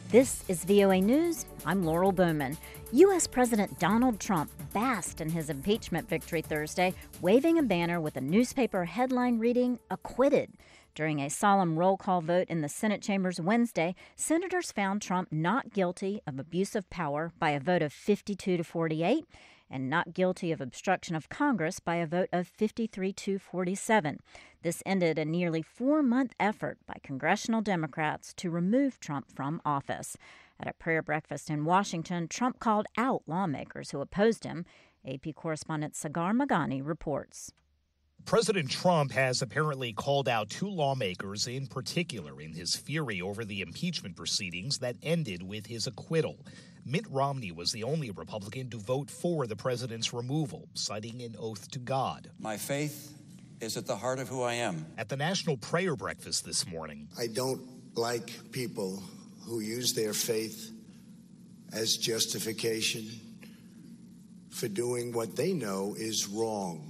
This is VOA News. I'm Laurel Bowman. U.S. President Donald Trump basked in his impeachment victory Thursday, waving a banner with a newspaper headline reading, "Acquitted." During a solemn roll call vote in the Senate chambers Wednesday, senators found Trump not guilty of abuse of power by a vote of 52 to 48 and not guilty of obstruction of Congress by a vote of 53 to 47. This ended a nearly 4-month effort by congressional Democrats to remove Trump from office. At a prayer breakfast in Washington, Trump called out lawmakers who opposed him. AP correspondent Sagar Magani reports. President Trump has apparently called out two lawmakers in particular in his fury over the impeachment proceedings that ended with his acquittal. Mitt Romney was the only Republican to vote for the president's removal, citing an oath to God. My faith is at the heart of who I am. At the National Prayer Breakfast this morning, I don't like people who use their faith as justification for doing what they know is wrong.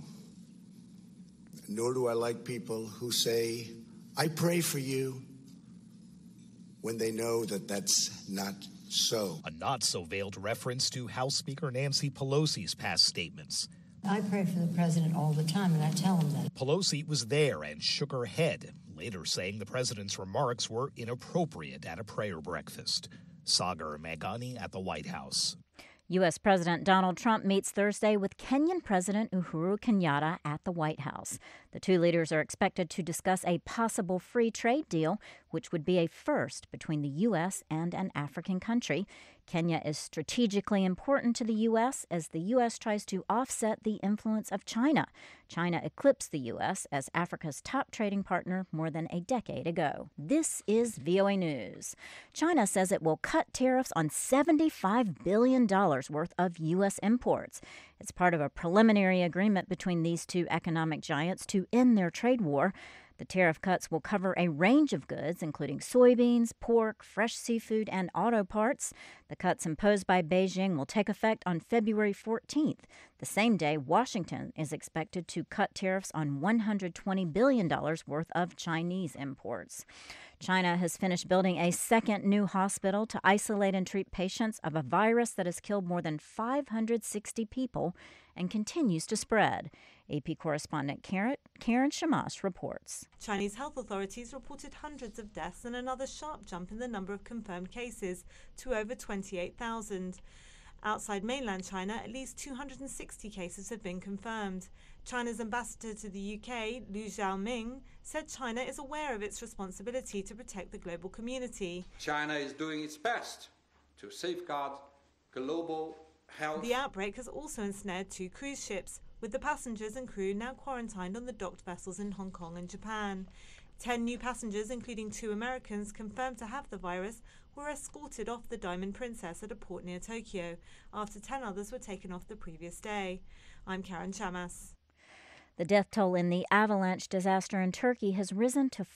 Nor do I like people who say, "I pray for you," when they know that that's not so. A not-so-veiled reference to House Speaker Nancy Pelosi's past statements. I pray for the president all the time, and I tell him that. Pelosi was there and shook her head, later saying the president's remarks were inappropriate at a prayer breakfast. Sagar Magani at the White House. U.S. President Donald Trump meets Thursday with Kenyan President Uhuru Kenyatta at the White House. The two leaders are expected to discuss a possible free trade deal, which would be a first between the U.S. and an African country. Kenya is strategically important to the U.S. as the U.S. tries to offset the influence of China. China eclipsed the U.S. as Africa's top trading partner more than a decade ago. This is VOA News. China says it will cut tariffs on $75 billion worth of U.S. imports. It's part of a preliminary agreement between these two economic giants to end their trade war. The tariff cuts will cover a range of goods, including soybeans, pork, fresh seafood, and auto parts. The cuts imposed by Beijing will take effect on February 14th. The same day, Washington is expected to cut tariffs on $120 billion worth of Chinese imports. China has finished building a second new hospital to isolate and treat patients of a virus that has killed more than 560 people and continues to spread. AP correspondent Karen Shamash reports. Chinese health authorities reported hundreds of deaths and another sharp jump in the number of confirmed cases to over 28,000. Outside mainland China, at least 260 cases have been confirmed. China's ambassador to the UK, Liu Xiaoming, said China is aware of its responsibility to protect the global community. China is doing its best to safeguard global health. The outbreak has also ensnared 2 cruise ships, with the passengers and crew now quarantined on the docked vessels in Hong Kong and Japan. 10 new passengers, including 2 Americans confirmed to have the virus, were escorted off the Diamond Princess at a port near Tokyo, after 10 others were taken off the previous day. I'm Karen Chamas. The death toll in the avalanche disaster in Turkey has risen to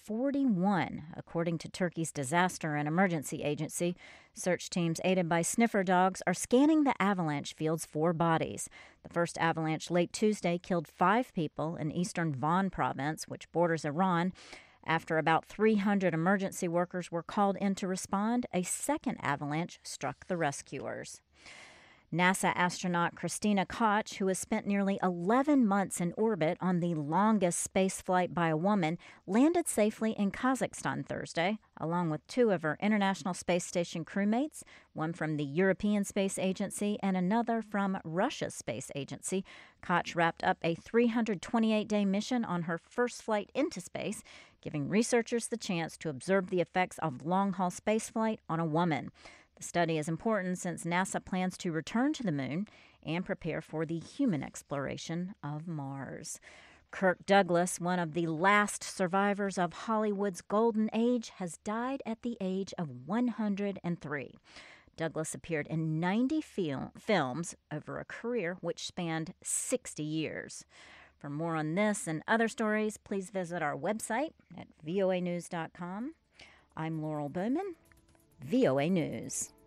41, according to Turkey's Disaster and Emergency Agency. Search teams aided by sniffer dogs are scanning the avalanche fields for bodies. The first avalanche late Tuesday killed 5 people in eastern Van province, which borders Iran. After about 300 emergency workers were called in to respond, a second avalanche struck the rescuers. NASA astronaut Christina Koch, who has spent nearly 11 months in orbit on the longest space flight by a woman, landed safely in Kazakhstan Thursday, along with 2 of her International Space Station crewmates, one from the European Space Agency and another from Russia's space agency. Koch wrapped up a 328-day mission on her first flight into space, giving researchers the chance to observe the effects of long-haul spaceflight on a woman. The study is important since NASA plans to return to the moon and prepare for the human exploration of Mars. Kirk Douglas, one of the last survivors of Hollywood's golden age, has died at the age of 103. Douglas appeared in 90 films over a career which spanned 60 years. For more on this and other stories, please visit our website at voanews.com. I'm Laurel Bowman, VOA News.